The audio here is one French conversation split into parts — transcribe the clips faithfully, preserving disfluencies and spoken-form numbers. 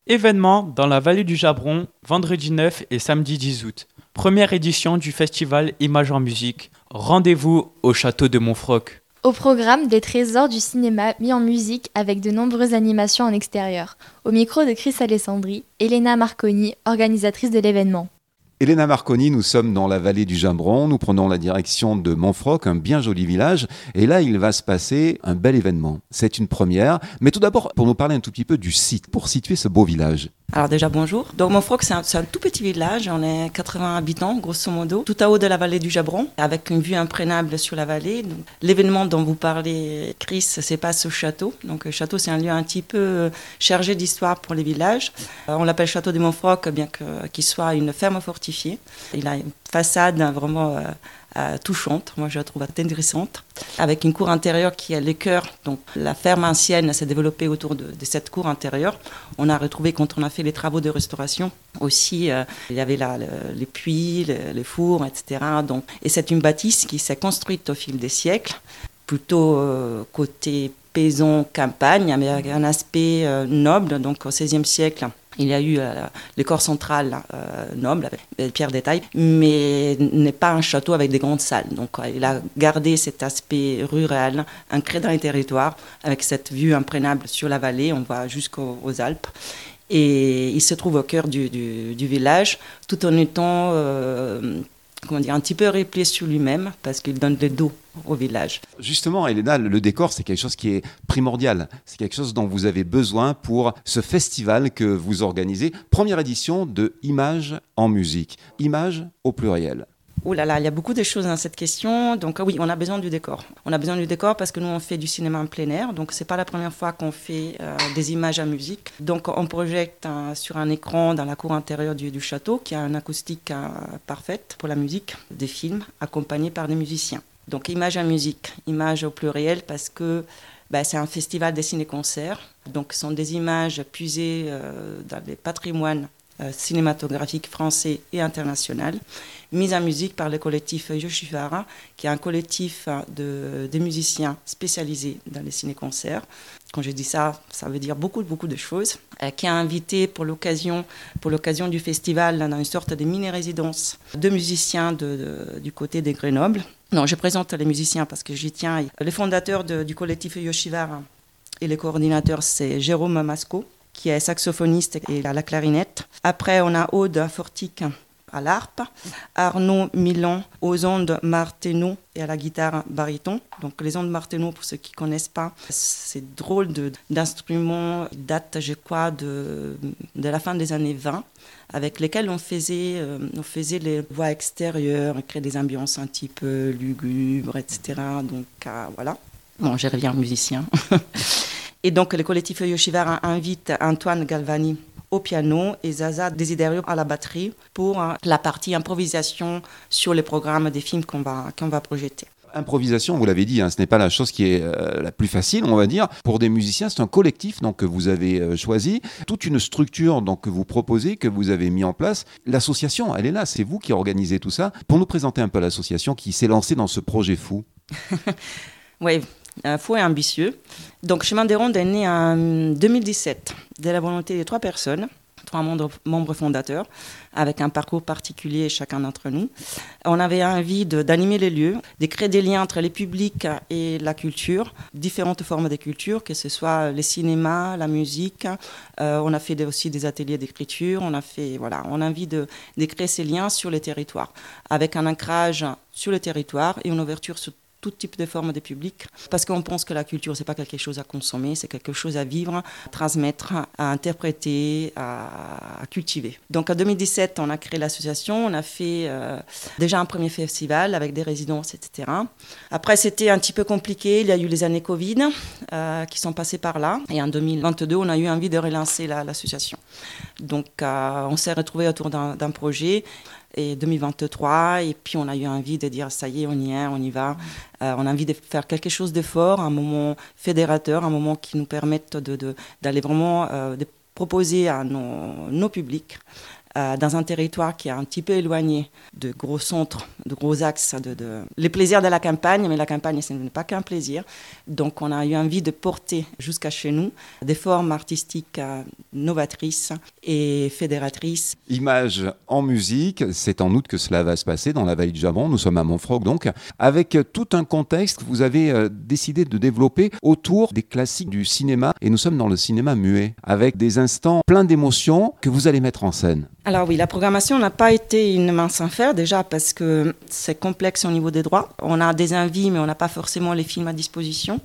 Événement dans la vallée du Jabron, vendredi neuf et samedi dix août. Première édition du festival Images en musique. Rendez-vous au château de Montfroc. Au programme, des trésors du cinéma mis en musique avec de nombreuses animations en extérieur. Au micro de Chris Alessandri, Elena Marconi, organisatrice de l'événement. Elena Marconi, nous sommes dans la vallée du Jabron, nous prenons la direction de Montfroc, un bien joli village, et là il va se passer un bel événement. C'est une première, mais tout d'abord pour nous parler un tout petit peu du site, pour situer ce beau village. Alors déjà bonjour, donc Montfroc c'est un, c'est un tout petit village, on est quatre-vingts habitants grosso modo, tout à haut de la vallée du Jabron, avec une vue imprenable sur la vallée. Donc, l'événement dont vous parlez Chris, c'est pas ce château, donc le château c'est un lieu un petit peu chargé d'histoire pour les villages. Euh, on l'appelle château de Montfroc bien que, qu'il soit une ferme fortifiée. Il a une façade vraiment euh, euh, touchante, moi je la trouve intéressante, avec une cour intérieure qui est le cœur. Donc la ferme ancienne s'est développée autour de, de cette cour intérieure. On a retrouvé quand on a fait les travaux de restauration aussi, euh, il y avait là le, les puits, le, les fours, et cetera. Donc, et c'est une bâtisse qui s'est construite au fil des siècles, plutôt euh, côté paysan campagne, mais avec un aspect euh, noble. Donc au seizième siècle, il y a eu euh, le corps central euh, noble, avec des pierres de taille, mais n'est pas un château avec des grandes salles. Donc euh, il a gardé cet aspect rural, ancré dans les territoires, avec cette vue imprenable sur la vallée, on va jusqu'aux aux Alpes. Et il se trouve au cœur du, du, du village, tout en étant euh, comment dire, un petit peu replié sur lui-même, parce qu'il donne le dos au village. Justement, Elena, le décor, c'est quelque chose qui est primordial. C'est quelque chose dont vous avez besoin pour ce festival que vous organisez. Première édition de Images en musique. Images au pluriel. Oh là là, il y a beaucoup de choses dans cette question. Donc oui, on a besoin du décor. On a besoin du décor parce que nous, on fait du cinéma en plein air. Donc c'est pas la première fois qu'on fait euh, des images à musique. Donc on projette euh, sur un écran dans la cour intérieure du, du château qui a une acoustique euh, parfaite pour la musique, des films accompagnés par des musiciens. Donc images à musique, images au pluriel parce que bah, c'est un festival des ciné-concerts. Donc ce sont des images puisées euh, dans les patrimoines euh, cinématographiques français et international, mise en musique par le collectif Yoshivara, qui est un collectif de, de musiciens spécialisés dans les ciné-concerts. Quand je dis ça, ça veut dire beaucoup, beaucoup de choses. Euh, qui a invité pour l'occasion, pour l'occasion du festival, dans une sorte de mini-résidence, deux musiciens de, de, du côté des Grenoble. Non, je présente les musiciens parce que j'y tiens. Le fondateur de, du collectif Yoshivara et le coordinateur, c'est Jérôme Masco, qui est saxophoniste et à la clarinette. Après, on a Aude Fortic à l'harpe, Arnaud Milan aux ondes marteneau et à la guitare baryton. Donc les ondes marteneau, pour ceux qui ne connaissent pas, c'est drôle de, d'instruments, date je crois de, de la fin des années vingt, avec lesquels on faisait, euh, on faisait les voix extérieures, on créait des ambiances un petit peu lugubres, et cetera. Donc euh, voilà, bon, je reviens musicien. Et donc le collectif Yoshivara invite Antoine Galvani au piano et Zaza Desiderio à la batterie pour la partie improvisation sur les programmes des films qu'on va, qu'on va projeter. Improvisation, vous l'avez dit, hein, ce n'est pas la chose qui est euh, la plus facile, on va dire. Pour des musiciens, c'est un collectif donc, que vous avez euh, choisi, toute une structure donc, que vous proposez, que vous avez mis en place. L'association, elle est là, c'est vous qui organisez tout ça. Pour nous présenter un peu l'association qui s'est lancée dans ce projet fou. Oui, euh, fou et ambitieux. Donc, Chemin des Rondes est né en deux mille dix-sept, de la volonté de trois personnes, trois membres, membres fondateurs, avec un parcours particulier chacun d'entre nous. On avait envie de, d'animer les lieux, de créer des liens entre les publics et la culture, différentes formes de culture, que ce soit le cinéma, la musique. Euh, on a fait aussi des ateliers d'écriture. On a fait, voilà, on a envie de, de créer ces liens sur les territoires, avec un ancrage sur le territoire et une ouverture sur tout type de forme de public, parce qu'on pense que la culture, c'est pas quelque chose à consommer, c'est quelque chose à vivre, à transmettre, à interpréter, à, à cultiver. Donc en deux mille dix-sept, on a créé l'association, on a fait euh, déjà un premier festival avec des résidences, et cetera. Après, c'était un petit peu compliqué, il y a eu les années Covid euh, qui sont passées par là, et en deux mille vingt-deux, on a eu envie de relancer la, l'association. Donc euh, on s'est retrouvés autour d'un, d'un projet, et deux mille vingt-trois, et puis on a eu envie de dire ça y est, on y est, on y va. Euh, on a envie de faire quelque chose de fort, un moment fédérateur, un moment qui nous permette de, de, d'aller vraiment euh, de proposer à nos, nos publics euh, dans un territoire qui est un petit peu éloigné de gros centres, de gros axes, de, de... les plaisirs de la campagne, mais la campagne, ce n'est pas qu'un plaisir. Donc, on a eu envie de porter jusqu'à chez nous des formes artistiques euh, novatrices et fédératrices. Images en musique, c'est en août que cela va se passer dans la vallée du Jabron. Nous sommes à Montfroc, donc, avec tout un contexte que vous avez euh, décidé de développer autour des classiques du cinéma. Et nous sommes dans le cinéma muet, avec des instants pleins d'émotions que vous allez mettre en scène. Alors oui, la programmation n'a pas été une mince affaire, déjà parce que c'est complexe au niveau des droits. On a des envies, mais on n'a pas forcément les films à disposition.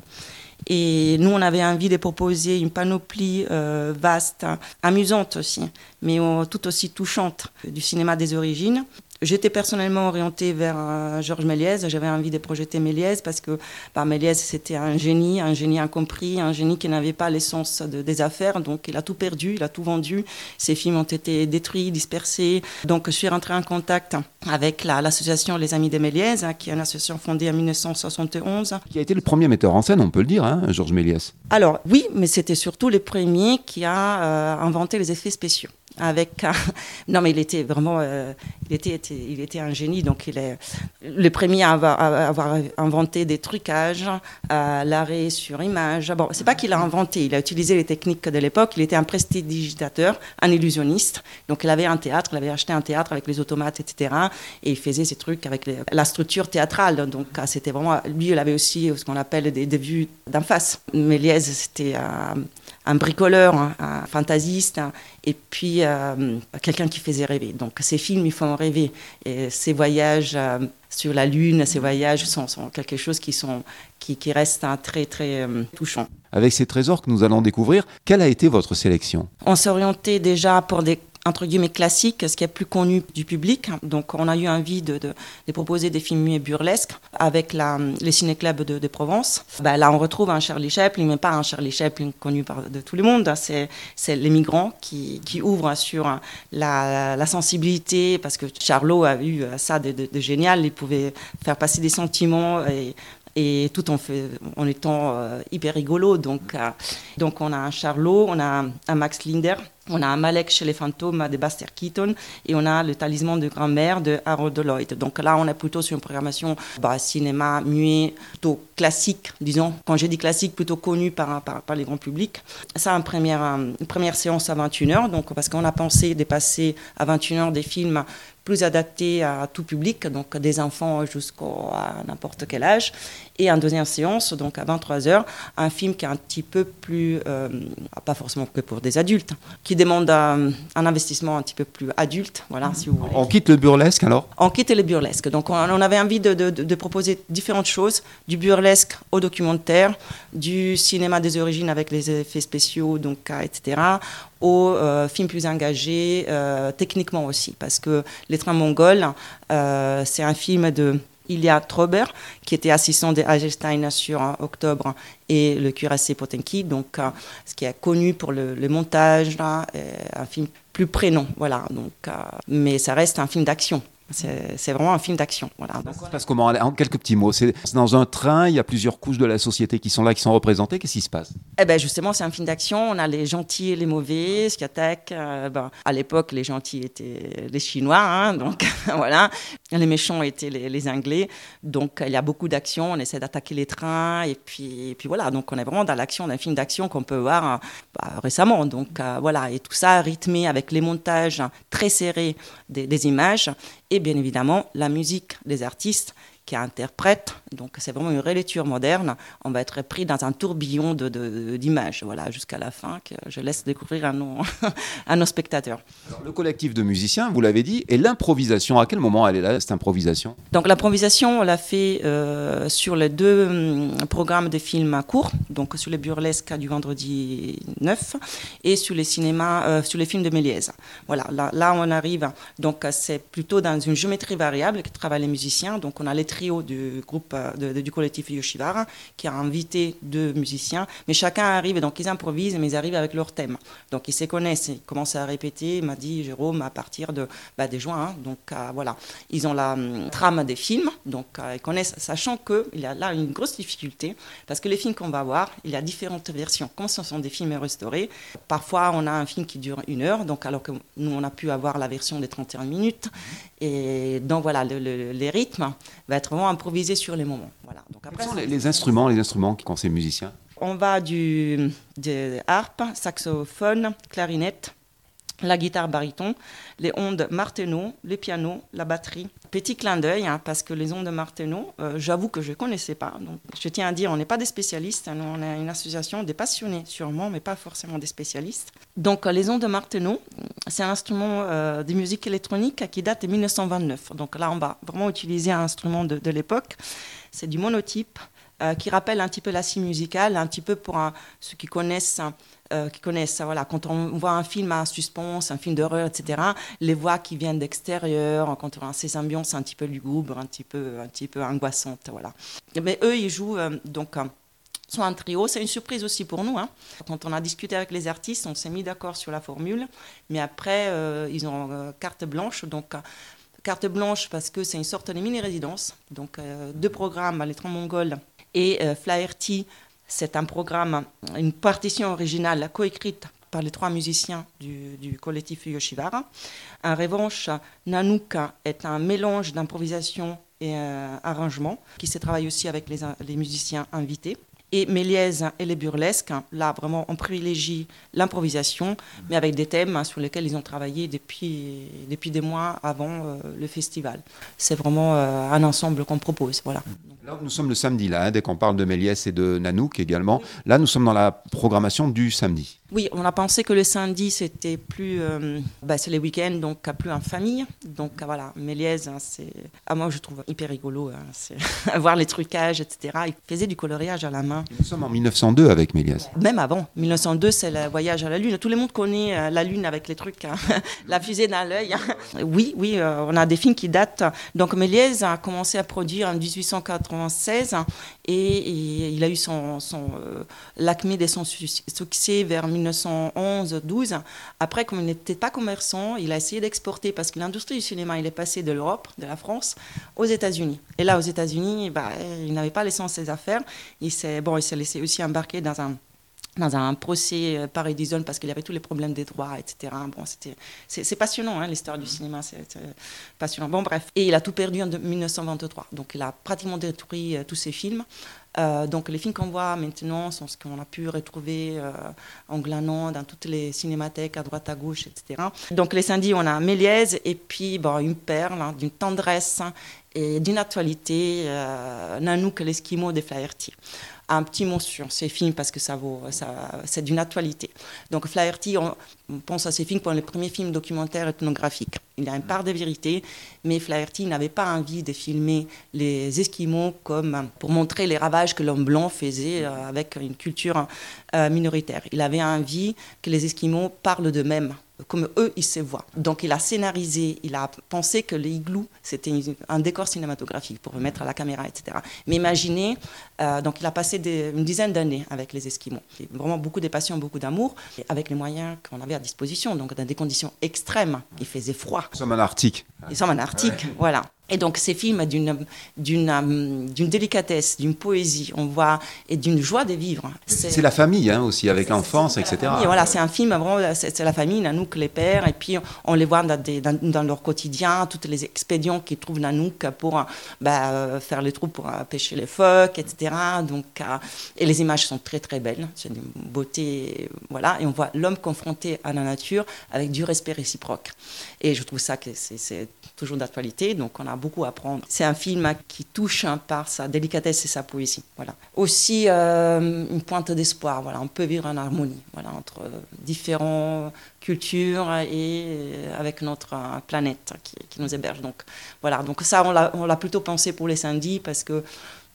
Et nous, on avait envie de proposer une panoplie euh, vaste, amusante aussi, mais euh, tout aussi touchante du cinéma des origines. J'étais personnellement orientée vers euh, Georges Méliès. J'avais envie de projeter Méliès parce que bah, Méliès, c'était un génie, un génie incompris, un génie qui n'avait pas l'essence de, des affaires. Donc, il a tout perdu, il a tout vendu. Ses films ont été détruits, dispersés. Donc, je suis rentrée en contact avec la, l'association Les Amis de Méliès, hein, qui est une association fondée en dix-neuf cent soixante et onze. Qui a été le premier metteur en scène, on peut le dire, hein, Georges Méliès. Alors, oui, mais c'était surtout le premier qui a euh, inventé les effets spéciaux. Avec un... non mais il était vraiment euh, il était, était il était un génie, donc il est le premier à avoir, à avoir inventé des trucages, euh, l'arrêt sur image. Bon, c'est pas qu'il a inventé, il a utilisé les techniques de l'époque. Il était un prestidigitateur, un illusionniste, donc il avait un théâtre, il avait acheté un théâtre avec les automates, et cetera, et il faisait ces trucs avec les, la structure théâtrale. Donc c'était vraiment, lui il avait aussi ce qu'on appelle des, des vues d'en face. Méliès, c'était euh, un bricoleur, un, un fantasiste, et puis euh, quelqu'un qui faisait rêver. Donc ces films, ils font rêver. Et ces voyages euh, sur la Lune, ces voyages sont, sont quelque chose qui, sont, qui, qui reste hein, très, très euh, touchant. Avec ces trésors que nous allons découvrir, quelle a été votre sélection ? On s'est orienté déjà pour des entre guillemets classique, ce qui est plus connu du public. Donc on a eu envie de, de, de proposer des films muets burlesques avec la, les ciné-clubs de, de Provence. Ben là on retrouve un Charlie Chaplin, mais pas un Charlie Chaplin connu par de tout le monde. C'est, c'est les migrants qui, qui ouvrent sur la, la sensibilité, parce que Charlot a eu ça de, de, de génial. Il pouvait faire passer des sentiments et et tout en, fait, en étant euh, hyper rigolo. Donc, euh, donc on a un Charlot, on a un Max Linder, on a un Malek chez les fantômes de Buster Keaton, et on a le Talisman de grand-mère de Harold Lloyd. Donc là, on est plutôt sur une programmation bah, cinéma muet, plutôt classique, disons. Quand j'ai dit classique, plutôt connu par, par, par les grands publics. Ça, une première, une première séance à vingt et une heures, donc, parce qu'on a pensé dépasser à vingt et une heures des films plus adaptés à tout public, donc des enfants jusqu'à n'importe quel âge. Et en deuxième séance, donc à vingt-trois heures, un film qui est un petit peu plus, euh, pas forcément que pour des adultes, qui demande un, un investissement un petit peu plus adulte, voilà, si vous voulez. On quitte le burlesque alors ? On quitte le burlesque. Donc on, on avait envie de, de, de proposer différentes choses, du burlesque au documentaire, du cinéma des origines avec les effets spéciaux, donc, et cetera, aux euh, films plus engagés, euh, techniquement aussi, parce que Les Trains mongols, euh, c'est un film de Ilya Trober, qui était assistant de Eisenstein sur euh, Octobre, et le cuirassé Potenki, donc euh, ce qui est connu pour le, le montage, là, un film plus prénom, voilà. Donc, euh, mais ça reste un film d'action. C'est, c'est vraiment un film d'action. Voilà. Ça se passe comment ? En quelques petits mots, c'est dans un train, il y a plusieurs couches de la société qui sont là, qui sont représentées. Qu'est-ce qui se passe ? Eh ben justement, c'est un film d'action. On a les gentils et les mauvais, ce qui attaquent. Euh, ben, à l'époque, les gentils étaient les Chinois, hein, donc voilà. Les méchants étaient les, les Anglais. Donc il y a beaucoup d'action. On essaie d'attaquer les trains et puis, et puis voilà. Donc on est vraiment dans l'action d'un film d'action qu'on peut voir bah, récemment. Donc euh, voilà, et tout ça rythmé avec les montages très serrés des, des images. Et bien évidemment, la musique des artistes qui interprètent. Donc, c'est vraiment une relecture moderne. On va être pris dans un tourbillon de, de, d'images, voilà, jusqu'à la fin, que je laisse découvrir à nos, à nos spectateurs. Alors, le collectif de musiciens, vous l'avez dit, et l'improvisation, à quel moment elle est là, cette improvisation ? Donc, l'improvisation, on l'a fait euh, sur les deux hum, programmes de films courts, donc sur les burlesques du vendredi neuf et sur les cinémas, euh, sur les films de Méliès. Voilà, là, là, on arrive, donc c'est plutôt dans une géométrie variable que travaillent les musiciens. Donc, on a les trio du groupe de, de, du collectif Yoshivara qui a invité deux musiciens, mais chacun arrive, donc ils improvisent, mais ils arrivent avec leur thème. Donc ils se connaissent, ils commencent à répéter, il m'a dit Jérôme, à partir de, bah, des juin, hein, donc euh, voilà. Ils ont la um, trame des films, donc euh, ils connaissent, sachant qu'il y a là une grosse difficulté, parce que les films qu'on va voir, il y a différentes versions. Comme ce sont des films restaurés, parfois on a un film qui dure une heure, donc alors que nous on a pu avoir la version des trente et une minutes, et donc voilà, le, le, les rythmes vont être vraiment improvisés sur les moments. Voilà. Donc après, Quels sont les, les instruments, les instruments qu'ont ces musiciens? On va du de harpe, saxophone, clarinette, la guitare baryton, les ondes Martenot, les pianos, la batterie. Petit clin d'œil, hein, parce que les ondes Martenot, euh, j'avoue que je ne connaissais pas. Donc, je tiens à dire, on n'est pas des spécialistes, nous, on est une association des passionnés sûrement, mais pas forcément des spécialistes. Donc les ondes Martenot, c'est un instrument euh, de musique électronique qui date de mille neuf cent vingt-neuf. Donc là, on va vraiment utiliser un instrument de, de l'époque. C'est du monotype, euh, qui rappelle un petit peu la scie musicale, un petit peu pour un, ceux qui connaissent... Euh, qui connaissent ça, voilà. Quand on voit un film à suspense, un film d'horreur, et cetera, les voix qui viennent d'extérieur, quand on a ces ambiances un petit peu lugubres, un petit peu, un petit peu angoissantes, voilà. Mais eux, ils jouent euh, donc euh, sont un trio. C'est une surprise aussi pour nous, hein. Quand on a discuté avec les artistes, on s'est mis d'accord sur la formule, mais après, euh, ils ont euh, carte blanche, donc. Euh, Carte blanche parce que c'est une sorte de mini-résidence, donc euh, deux programmes à l'étrange mongol et euh, Flaherty. C'est un programme, une partition originale coécrite par les trois musiciens du, du collectif Yoshivara. En revanche, Nanook est un mélange d'improvisation et euh, arrangement qui se travaille aussi avec les, les musiciens invités. Et Méliès et les burlesques, là vraiment on privilégie l'improvisation, mais avec des thèmes sur lesquels ils ont travaillé depuis, depuis des mois avant euh, le festival. C'est vraiment euh, un ensemble qu'on propose, voilà. Là, nous sommes le samedi, là, hein, dès qu'on parle de Méliès et de Nanook également. Là, nous sommes dans la programmation du samedi. Oui, on a pensé que le samedi, c'était plus... Euh, bah, c'est les week-ends, donc plus en famille. Donc voilà, Méliès, hein, c'est... Ah, moi, je trouve hyper rigolo, hein, c'est... voir les trucages, et cetera. Il faisait du coloriage à la main. Nous sommes en mille neuf cent deux avec Méliès. Même avant. mille neuf cent deux, c'est le voyage à la Lune. Tout le monde connaît euh, la Lune avec les trucs, hein, la fusée dans l'œil. Hein. Oui, oui, euh, on a des films qui datent. Donc Méliès a commencé à produire en dix-huit cent quatre-vingt-seize et, et il a eu son, son, euh, l'acmé de son succès vers mille neuf cent onze douze. Après, comme il n'était pas commerçant, il a essayé d'exporter parce que l'industrie du cinéma, il est passé de l'Europe, de la France, aux États-Unis. Et là, aux États-Unis, bah, il n'avait pas laissé ses affaires. Il s'est, bon, il s'est laissé aussi embarquer dans un dans un procès par Edison parce qu'il y avait tous les problèmes des droits, et cetera. Bon, c'était, c'est, c'est passionnant, hein, l'histoire du cinéma, c'est, c'est passionnant. Bon, bref. Et il a tout perdu en mille neuf cent vingt-trois. Donc, il a pratiquement détruit euh, tous ses films. Euh, donc, les films qu'on voit maintenant sont ce qu'on a pu retrouver euh, en glanant dans toutes les cinémathèques à droite, à gauche, et cetera. Donc, les samedis, on a Méliès et puis bon, une perle hein, d'une tendresse et d'une actualité, euh, Nanook, l'Esquimau de Flaherty. Un petit mot sur ces films parce que ça vaut, ça, c'est d'une actualité. Donc Flaherty, on, on pense à ces films comme les premiers films documentaires ethnographiques. Il y a une part de vérité, mais Flaherty n'avait pas envie de filmer les Esquimaux comme pour montrer les ravages que l'homme blanc faisait euh, avec une culture euh, minoritaire. Il avait envie que les Esquimaux parlent d'eux-mêmes, comme eux, ils se voient. Donc, il a scénarisé, il a pensé que les igloos, c'était un décor cinématographique pour mettre à la caméra, et cetera. Mais imaginez, euh, donc il a passé des, une dizaine d'années avec les Esquimaux. Vraiment beaucoup de passion, beaucoup d'amour, et avec les moyens qu'on avait à disposition, donc dans des conditions extrêmes. Il faisait froid. Nous sommes en Arctique. Ils sont en Arctique, ouais. Voilà. Et donc ces films d'une, d'une, d'une délicatesse, d'une poésie, on voit, et d'une joie de vivre. C'est, c'est la famille hein, aussi, avec c'est, l'enfance, c'est et cetera. Et voilà, c'est un film, vraiment, c'est, c'est la famille, Nanook, les pères, et puis on les voit dans, des, dans, dans leur quotidien, tous les expédients qu'ils trouvent Nanook pour bah, faire les trous pour pêcher les phoques, et cetera. Donc, euh, et les images sont très très belles, c'est une beauté, voilà, et on voit l'homme confronté à la nature avec du respect réciproque. Et je trouve ça que c'est, c'est toujours d'actualité, donc on a beaucoup à apprendre. C'est un film qui touche hein, par sa délicatesse et sa poésie. Voilà. Aussi euh, une pointe d'espoir. Voilà, on peut vivre en harmonie voilà, entre euh, différentes cultures et euh, avec notre euh, planète qui, qui nous héberge. Donc voilà, donc ça on l'a, on l'a plutôt pensé pour les samedis parce que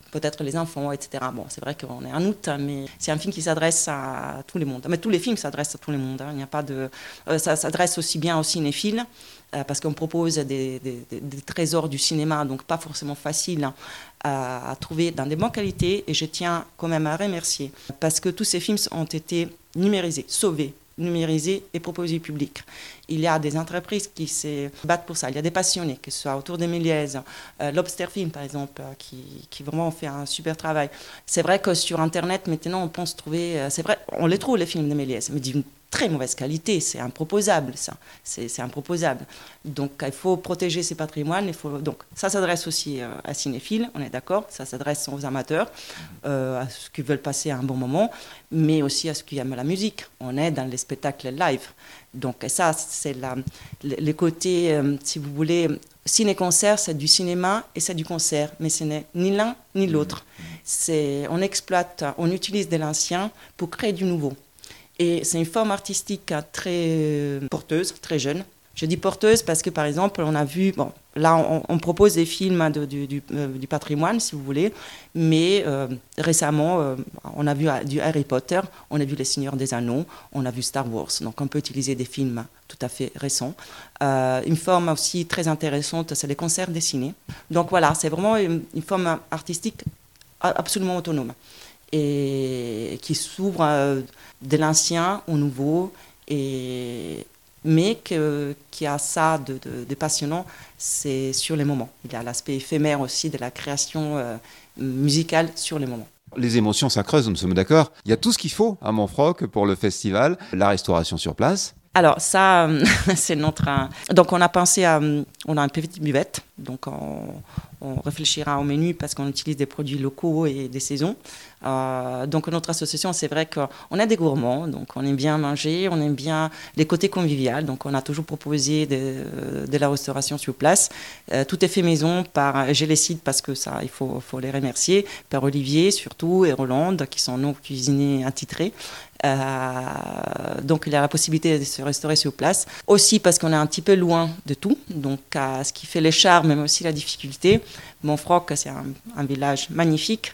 peut-être les enfants, et cetera. Bon, c'est vrai qu'on est en août, mais c'est un film qui s'adresse à tous les mondes. Mais tous les films s'adressent à tous les mondes. Hein. Il n'y a pas de, euh, ça s'adresse aussi bien aux cinéphiles, euh, parce qu'on propose des, des, des, des trésors du cinéma, donc pas forcément facile hein, à, à trouver dans des bonnes qualités. Et je tiens quand même à remercier, parce que tous ces films ont été numérisés, sauvés, numérisés et proposés au public. Il y a des entreprises qui se battent pour ça. Il y a des passionnés, que ce soit autour des Méliès, euh, Lobster Film par exemple, euh, qui, qui vraiment fait un super travail. C'est vrai que sur Internet, maintenant, on pense trouver... Euh, c'est vrai, on les trouve, les films de Méliès, mais d'une très mauvaise qualité. C'est improposable, ça. C'est, c'est improposable. Donc, il faut protéger ces patrimoines. Il faut... Donc, ça s'adresse aussi euh, à cinéphiles, on est d'accord. Ça s'adresse aux amateurs, euh, à ceux qui veulent passer un bon moment, mais aussi à ceux qui aiment la musique. On est dans les spectacles live. Donc ça, c'est la, les côtés, euh, si vous voulez, ciné-concert, c'est du cinéma et c'est du concert, mais ce n'est ni l'un ni l'autre. C'est, on exploite, on utilise de l'ancien pour créer du nouveau. Et c'est une forme artistique très porteuse, très jeune. Je dis porteuse parce que, par exemple, on a vu... Bon, là, on, on propose des films de, du, du, euh, du patrimoine, si vous voulez, mais euh, récemment, euh, on a vu du Harry Potter, on a vu Les Seigneurs des Anneaux, on a vu Star Wars. Donc, on peut utiliser des films tout à fait récents. Euh, une forme aussi très intéressante, c'est les concerts dessinés. Donc, voilà, c'est vraiment une, une forme artistique absolument autonome et qui s'ouvre euh, de l'ancien au nouveau et... mais que, qui a ça de, de, de passionnant, c'est sur les moments. Il y a l'aspect éphémère aussi de la création euh, musicale sur les moments. Les émotions, ça creuse, nous sommes d'accord. Il y a tout ce qu'il faut à Montfroc pour le festival, la restauration sur place. Alors ça, c'est notre... Donc on a pensé à... On a une petite buvette, donc on, on réfléchira au menu parce qu'on utilise des produits locaux et des saisons. Euh, donc notre association, c'est vrai qu'on est des gourmands, donc on aime bien manger, on aime bien les côtés conviviaux, donc on a toujours proposé de, de la restauration sur place. Euh, tout est fait maison par, je les cite parce que ça, il faut, faut les remercier, par Olivier surtout et Roland, qui sont nos cuisiniers attitrés. Euh, donc il y a la possibilité de se restaurer sur place, aussi parce qu'on est un petit peu loin de tout, donc euh, ce qui fait les charmes, mais aussi la difficulté. Montfroc, c'est un, un village magnifique,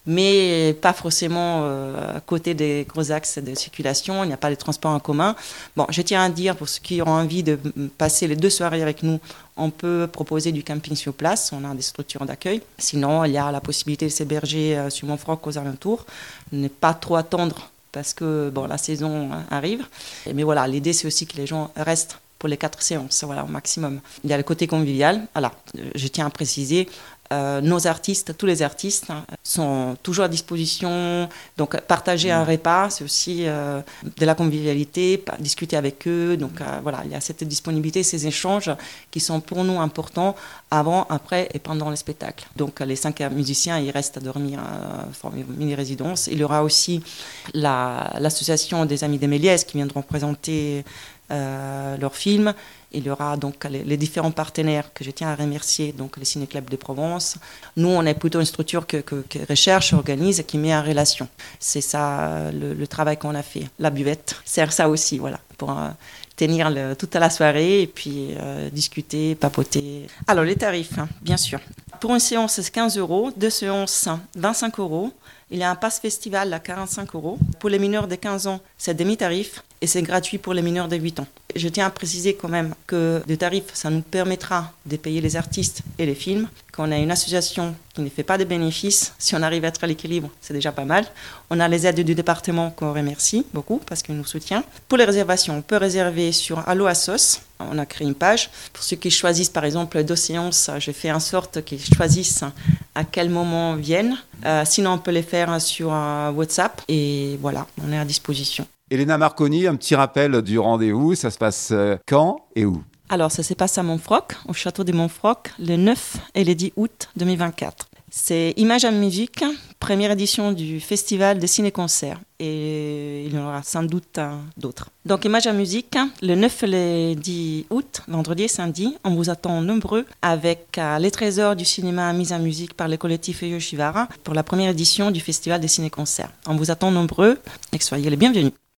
mais pas forcément euh, à côté des gros axes de circulation, il n'y a pas de transports en commun. Bon, je tiens à dire, pour ceux qui auront envie de passer les deux soirées avec nous, on peut proposer du camping sur place, on a des structures d'accueil. Sinon, il y a la possibilité de s'héberger euh, sur Montfroc aux alentours, ne pas trop attendre parce que bon, la saison arrive. Mais voilà, l'idée, c'est aussi que les gens restent pour les quatre séances, voilà, au maximum. Il y a le côté convivial. Alors, je tiens à préciser, euh, nos artistes, tous les artistes, hein, sont toujours à disposition. Donc, partager un repas, c'est aussi euh, de la convivialité, discuter avec eux. Donc, euh, voilà, il y a cette disponibilité, ces échanges qui sont pour nous importants avant, après et pendant le spectacle. Donc, les cinq musiciens, ils restent à dormir euh, en mini-résidence. Il y aura aussi la, l'association des Amis des Méliès qui viendront présenter Euh, leurs films. Il y aura donc les, les différents partenaires que je tiens à remercier, donc les Ciné-Clubs de Provence. Nous, on est plutôt une structure que, que, que recherche, organise et qui met en relation. C'est ça le, le travail qu'on a fait. La buvette sert ça aussi, voilà, pour euh, tenir le, toute la soirée et puis euh, discuter, papoter. Alors, les tarifs, hein, bien sûr. Pour une séance, c'est quinze euros. Deux séances, vingt-cinq euros. Il y a un pass festival à quarante-cinq euros. Pour les mineurs de quinze ans, c'est demi-tarif et c'est gratuit pour les mineurs de huit ans. Je tiens à préciser quand même que le tarif, ça nous permettra de payer les artistes et les films. Quand on a une association qui ne fait pas de bénéfices, si on arrive à être à l'équilibre, c'est déjà pas mal. On a les aides du département qu'on remercie beaucoup parce qu'il nous soutient. Pour les réservations, on peut réserver sur Allo Assos. On a créé une page. Pour ceux qui choisissent par exemple deux séances, je fais en sorte qu'ils choisissent à quel moment viennent. Euh, sinon, on peut les faire sur euh, WhatsApp. Et voilà, on est à disposition. Elena Marconi, un petit rappel du rendez-vous. Ça se passe quand et où ? Alors, ça se passe à Montfroc, au château de Montfroc, le neuf et le dix août deux mille vingt-quatre. C'est Images en musique, première édition du festival de ciné-concert. Et il y en aura sans doute euh, d'autres. Donc, Images en musique, le neuf et le dix août, vendredi et samedi, on vous attend nombreux avec euh, les trésors du cinéma mis en musique par le collectif Yoshivara pour la première édition du festival de ciné-concert. On vous attend nombreux et soyez les bienvenus.